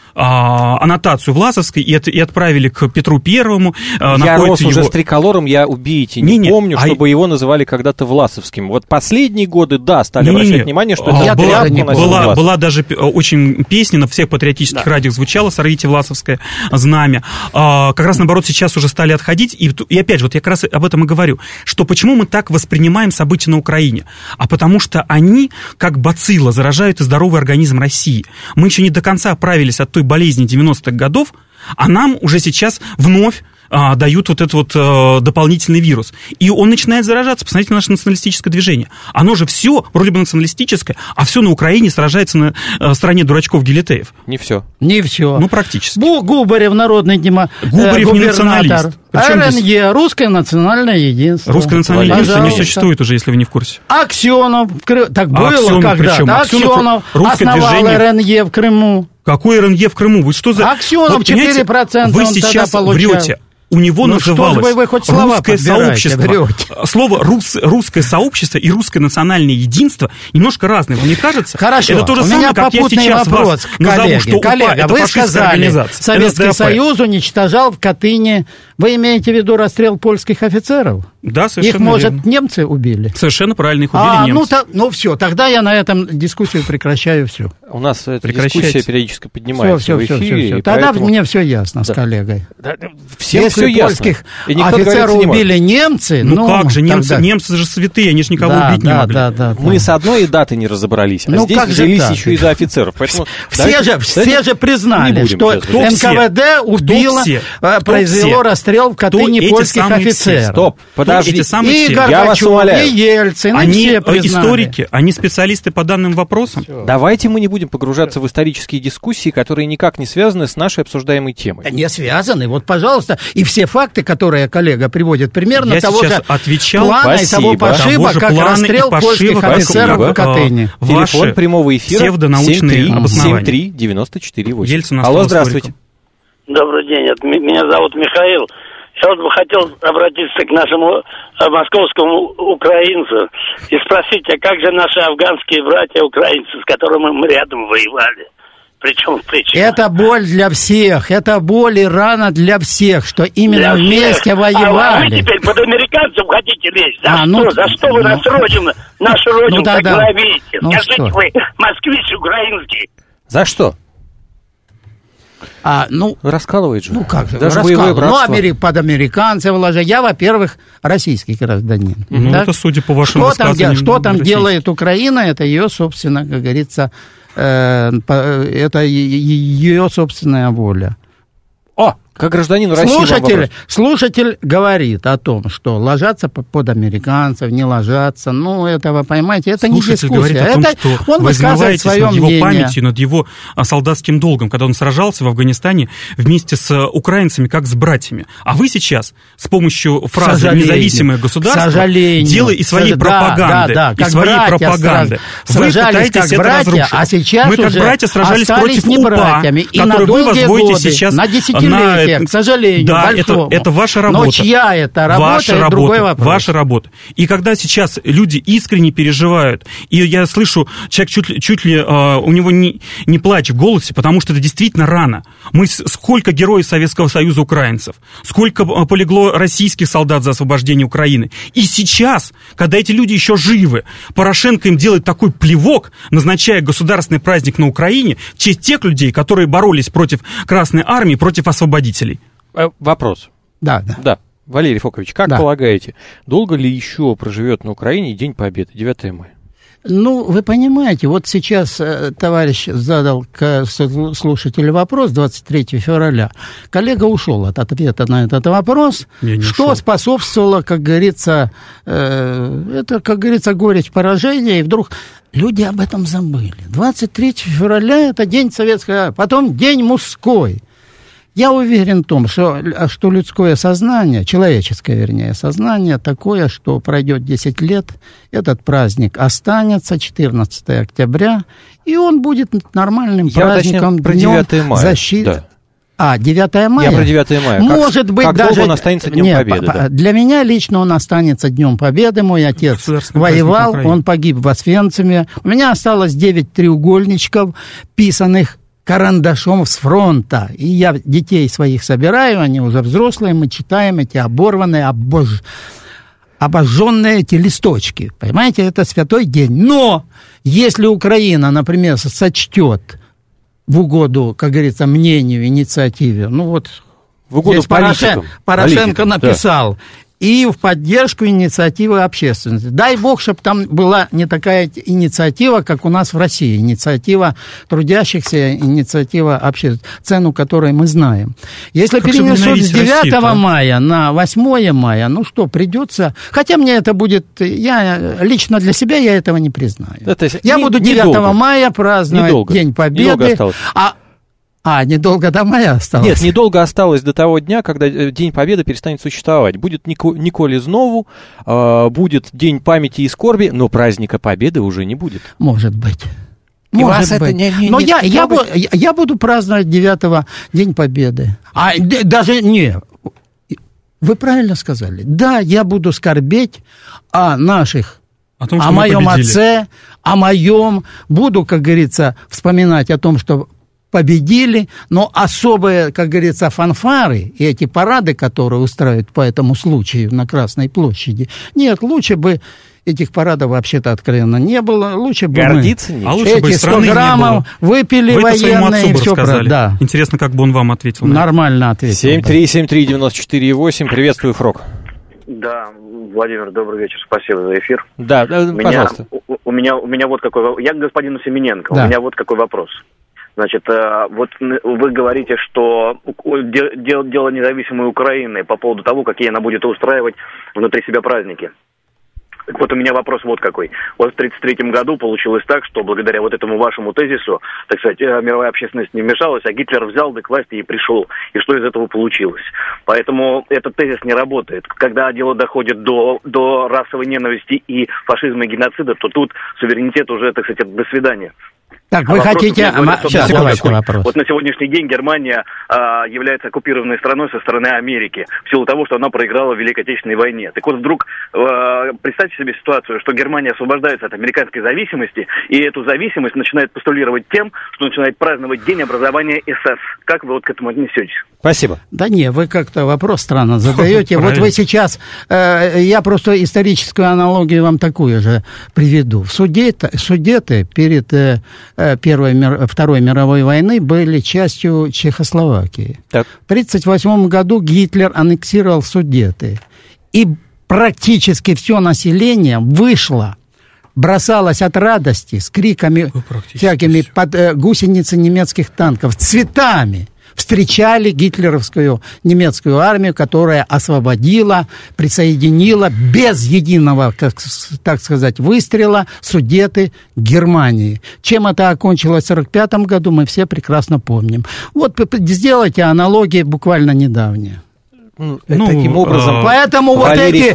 аннотацию Власовской и отправили к Петру Первому. Я рос уже с триколором, я убейте. Не помню, чтобы его называли когда-то Власовским. Вот последние годы, да, стали обращать внимание, что это была даже очень песня на всех патриотических радиях звучала «Сорвите Власовское знамя». Как раз наоборот сейчас уже стали отходить. И опять же, вот я как раз об этом и говорю, что почему мы так воспринимаем события на Украине? А потому что они, как бацилла, заражают и здоровый организм России. Мы еще не до конца оправились от той болезни 90-х годов, а нам уже сейчас вновь дают вот этот вот дополнительный вирус. И он начинает заражаться. Посмотрите на наше националистическое движение. Оно же все вроде бы националистическое, а все на Украине сражается на стороне дурачков-гилетеев. Не все. Не все. Ну, практически. Губарев, народный Губарев не националист. РНЕ, русское национальное единство. Русское национальное единство не существует уже, если вы не в курсе. Аксенов, так было когда-то. Аксенов основал РНЕ в Крыму. Какой РНЕ в Крыму? Вы что за... Аксенов 4% вы сейчас врете. У него называлось русское сообщество. Слово русское сообщество и русское национальное единство немножко разные. Вам не кажется? Хорошо. Это то же самое, как я сейчас вас назову, что УПА — это вы фашистская сказали, организация. Советский Союз уничтожал в Катыни. Вы имеете в виду расстрел польских офицеров? Да, совершенно их, может, верно. Немцы убили? Совершенно правильно, их убили немцы. Ну все, тогда я на этом дискуссию прекращаю все. У нас эта дискуссия периодически поднимается в эфире. Все. Тогда мне все ясно с коллегой. Всем все ясно. Польских офицеров убили немцы. Ну как же, немцы же святые, они же никого убить не могли. Да. Мы с одной даты не разобрались, а здесь взялись еще и за офицеров. Все же признали, что НКВД убило, произвело расстрел в Катыни польских офицеров. Стоп, подождите. И Горбачев, и Ельцин, они все признали. Историки, они специалисты по данным вопросам. Давайте мы не будем погружаться в исторические дискуссии, которые никак не связаны с нашей обсуждаемой темой. Не связаны. Вот, пожалуйста, и все факты, которые коллега приводит, примерно я того же плана и того пошиба, как расстрел польских офицеров в Катыни. Телефон прямого эфира 73-94-8. Алло, здравствуйте. Добрый день, меня зовут Михаил. Я вот бы хотел обратиться к нашему московскому украинцу и спросить, а как же наши афганские братья-украинцы, с которыми мы рядом воевали? Причем? Это боль для всех, это боль и рана для всех, что именно вместе воевали. А вы теперь под американцев хотите лезть? За что вы нашу родину так гнобите? Скажите вы, москвич украинский. За что? Раскалывает же. Ну как же, даже боевое братство. Под американцев вложили. Я, во-первых, российский гражданин. Это судя по вашим рассказам. Что там делает Украина, это ее, собственно, как говорится, это ее собственная воля. Как гражданин России. Слушатель говорит о том, что ложатся под американцев, не ложатся. Это вы понимаете, это не дискуссия. Говорит о том, что он высказывает свое над его мнение. памятью, над его солдатским долгом, когда он сражался в Афганистане вместе с украинцами, как с братьями. А вы сейчас с помощью фразы «независимое государство» делая и своей пропаганды, вы пытаетесь это разрушить. А сейчас мы как братья сражались против УПА, который вы возводите сейчас на десятилетия. К сожалению, да, это ваша работа. Но чья это работа, это другой вопрос. Ваша работа. И когда сейчас люди искренне переживают, и я слышу, человек чуть ли у него не плач в голосе, потому что это действительно рано. Сколько героев Советского Союза украинцев, сколько полегло российских солдат за освобождение Украины. И сейчас, когда эти люди еще живы, Порошенко им делает такой плевок, назначая государственный праздник на Украине в честь тех людей, которые боролись против Красной Армии, против освободителей. Вопрос. Да. Валерий Фокович, как полагаете, долго ли еще проживет на Украине День Победы, 9 мая? Вы понимаете, вот сейчас товарищ задал слушателю вопрос 23 февраля. Коллега ушел от ответа на этот вопрос. Что способствовало, как говорится, горечь поражения, и вдруг люди об этом забыли. 23 февраля – это день советского, потом день мужской. Я уверен в том, что людское сознание, человеческое, вернее, сознание такое, что пройдет 10 лет, этот праздник останется, 14 октября, и он будет нормальным праздником, днем защиты. Да. 9 мая? Я про 9 мая. Может быть, как даже... долго он останется Днем Победы? Для меня лично он останется Днем Победы. Мой отец воевал, он погиб в Освенциме. У меня осталось 9 треугольничков, писанных карандашом с фронта. И я детей своих собираю, они уже взрослые, мы читаем эти оборванные, обожженные эти листочки. Понимаете, это святой день. Но если Украина, например, сочтет в угоду, как говорится, мнению, инициативе, ну вот в угоду Порошенко написал, и в поддержку инициативы общественности. Дай бог, чтобы там была не такая инициатива, как у нас в России. Инициатива трудящихся, инициатива общественности, цену которой мы знаем. Если перенесут с 9 мая на 8 мая, ну что, придется... Хотя мне это будет... Я лично для себя я этого не признаю. Я буду 9 мая праздновать День Победы. Недолго до мая осталось? Нет, недолго осталось до того дня, когда День Победы перестанет существовать. Будет Николе Знову, будет День памяти и скорби, но праздника Победы уже не будет. Может быть. И вас это не... Но я буду праздновать 9 День Победы. Даже не... Вы правильно сказали. Да, я буду скорбеть о наших... О моем отце, о моем... Буду, как говорится, вспоминать о том, что... победили, но особые, как говорится, фанфары и эти парады, которые устраивают по этому случаю на Красной площади, нет, лучше бы этих парадов вообще-то откровенно не было, лучше бы гордиться мы эти 100 граммов выпили военные и все. Да. Интересно, как бы он вам ответил. Нормально ответил. 7373948, приветствую, Фрок. Да, Владимир, добрый вечер, спасибо за эфир. Да, пожалуйста. У меня вот какой... Я к господину Семененко, да. У меня вот какой вопрос. Значит, вот вы говорите, что дело независимой Украины по поводу того, какие она будет устраивать внутри себя праздники. Так вот, у меня вопрос вот какой. Вот в 1933 году получилось так, что благодаря вот этому вашему тезису, так сказать, мировая общественность не вмешалась, а Гитлер взял, да к власти и пришел. И что из этого получилось? Поэтому этот тезис не работает. Когда дело доходит до расовой ненависти и фашизма и геноцида, то тут суверенитет уже, так сказать, до свидания. Так, вы хотите... Сейчас, давайте вопрос. Вот на сегодняшний день Германия является оккупированной страной со стороны Америки в силу того, что она проиграла в Великой Отечественной войне. Так вот, вдруг представьте себе ситуацию, что Германия освобождается от американской зависимости, и эту зависимость начинает постулировать тем, что начинает праздновать День образования СС. Как вы вот к этому отнесетесь? Спасибо. Да не, вы как-то вопрос странно задаете. Вот вы сейчас... Я просто историческую аналогию вам такую же приведу. Судеты перед... Второй мировой войны были частью Чехословакии. Так. В 1938 году Гитлер аннексировал Судеты. И практически все население вышло, бросалось от радости с криками всякими под гусеницы немецких танков, цветами. Встречали гитлеровскую немецкую армию, которая освободила, присоединила без единого, так сказать, выстрела Судеты Германии. Чем это окончилось в 1945 году, мы все прекрасно помним. Вот сделайте аналогии буквально недавние. Таким образом, поэтому вот эти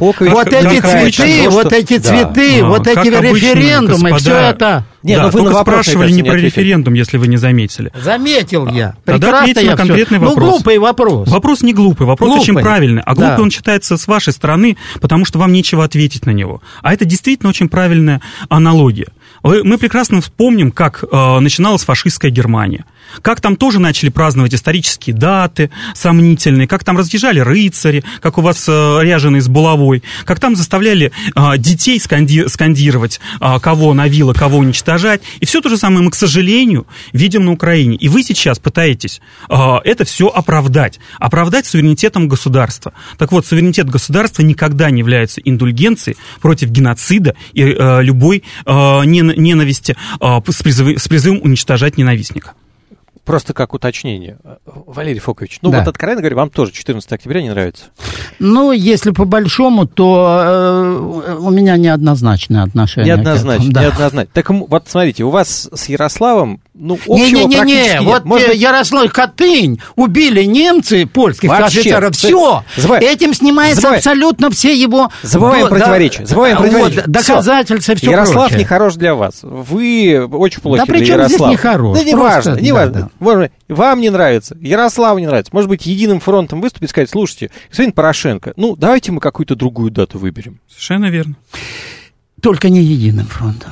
цветы, вот эти референдумы, господа, все это... Нет, да, только спрашивали не про референдум, если вы не заметили. Заметил я. Тогда ответьте на конкретный вопрос. Ну, глупый вопрос. Вопрос не глупый, вопрос очень правильный. А глупый он считается с вашей стороны, потому что вам нечего ответить на него. А это действительно очень правильная аналогия. Мы прекрасно вспомним, как начиналась фашистская Германия. Как там тоже начали праздновать исторические даты сомнительные, как там разъезжали рыцари, как у вас ряженые с булавой, как там заставляли детей скандировать, кого на вилы, кого уничтожать. И все то же самое мы, к сожалению, видим на Украине. И вы сейчас пытаетесь это все оправдать суверенитетом государства. Так вот, суверенитет государства никогда не является индульгенцией против геноцида и любой ненависти с призывом уничтожать ненавистника. Просто как уточнение. Валерий Фокович, вот откровенно говоря, вам тоже 14 октября не нравится? Ну, если по большому, то у меня неоднозначное отношение. Неоднозначно. Так вот, смотрите, у вас с Ярославом, общего практически нет. Вот Ярослав, Катынь, убили немцы польских офицеров, все. Этим снимается абсолютно все его... Забываем противоречия. Доказательства, все Ярослав нехорош для вас. Вы очень плохи для Ярослава. Да при чем здесь нехорош? Да неважно. Вам не нравится, Ярославу не нравится. Может быть, единым фронтом выступить и сказать: слушайте, господин Порошенко, давайте мы какую-то другую дату выберем. Совершенно верно. Только не единым фронтом.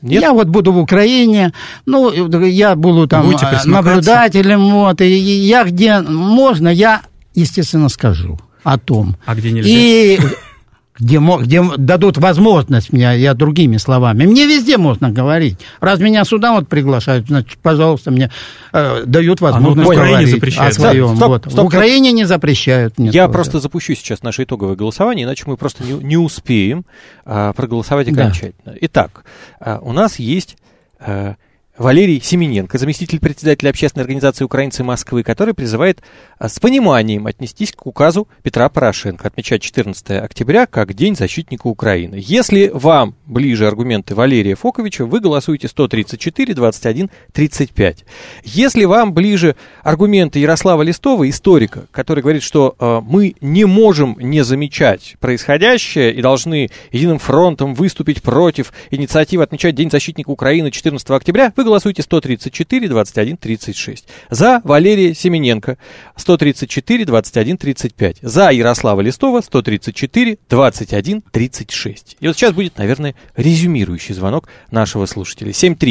Нет? Я вот буду в Украине, ну, я буду там наблюдателем, вот, и я где можно, я, естественно, скажу о том. А где нельзя? И где дадут возможность мне, я другими словами. Мне везде можно говорить. Раз меня сюда вот приглашают, значит, пожалуйста, мне дают возможность говорить о своем. Стоп. В Украине не запрещают. Я просто запущу сейчас наше итоговое голосование, иначе мы просто не успеем проголосовать окончательно. Да. Итак, у нас есть Валерий Семененко, заместитель председателя общественной организации «Украинцы Москвы», который призывает с пониманием отнестись к указу Петра Порошенко, отмечать 14 октября как День защитника Украины. Если вам ближе аргументы Валерия Фоковича, вы голосуете 134, 21, 35. Если вам ближе аргументы Ярослава Листова, историка, который говорит, что мы не можем не замечать происходящее и должны единым фронтом выступить против инициативы отмечать День защитника Украины 14 октября, вы голосуете 134, 21, 36. За Валерия Семененко 134, 21, 35. За Ярослава Листова 134, 21, 36. И вот сейчас будет, наверное, резюмирующий звонок нашего слушателя.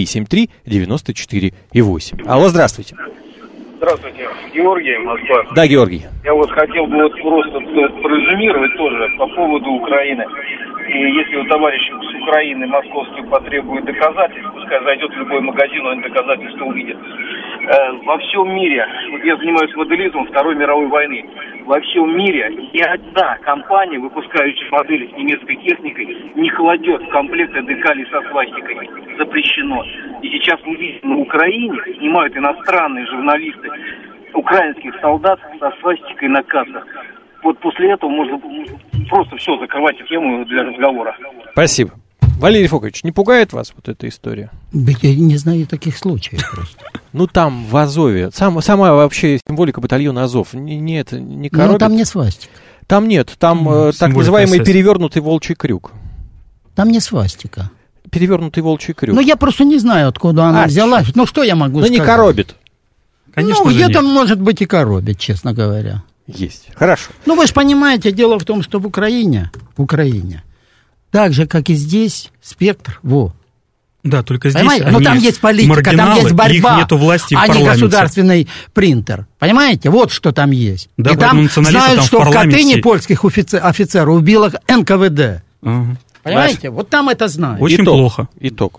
7373-94-8. Алло, здравствуйте. Здравствуйте. Георгий, Москва. Да, Георгий. Я вот хотел бы вот просто прорезюмировать тоже по поводу Украины. И если у товарищей с Украины московских потребует доказательств, пускай зайдет в любой магазин, он доказательства увидит. Во всем мире, вот я занимаюсь моделизмом Второй мировой войны, во всем мире ни одна компания, выпускающая модели с немецкой техникой, не кладет в комплект декали со свастикой. Запрещено. И сейчас мы видим, на Украине снимают иностранные журналисты украинских солдат со свастикой на кассах. Вот после этого можно просто все, закрывать тему для разговора. Спасибо. Валерий Фокович, не пугает вас вот эта история? Я не знаю таких случаев просто. Ну, там в Азове, сама вообще символика батальона Азов, не коробит? Ну, там не свастика. Там нет, там так называемый перевернутый волчий крюк. Там не свастика. Перевернутый волчий крюк. Ну, я просто не знаю, откуда она взялась. Ну, что я могу сказать? Ну, не коробит. Конечно, это может быть и коробит, честно говоря. Есть. Хорошо. Ну, вы же понимаете, дело в том, что в Украине, так же, как и здесь, спектр, Да, только здесь понимаете? Но там есть политика, там есть борьба, нету власти в а парламенте. Не государственный принтер. Понимаете? Вот что там есть. Да, и там знают, там что в Катыни польских офицеров убило НКВД. Ага. Понимаете? Вот там это знают. Очень плохо. Итог.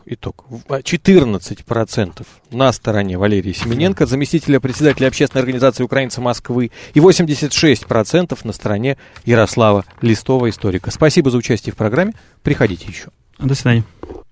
14% на стороне Валерия Семененко, заместителя председателя общественной организации «Украинцы Москвы», и 86% на стороне Ярослава Листова, историка. Спасибо за участие в программе. Приходите еще. До свидания.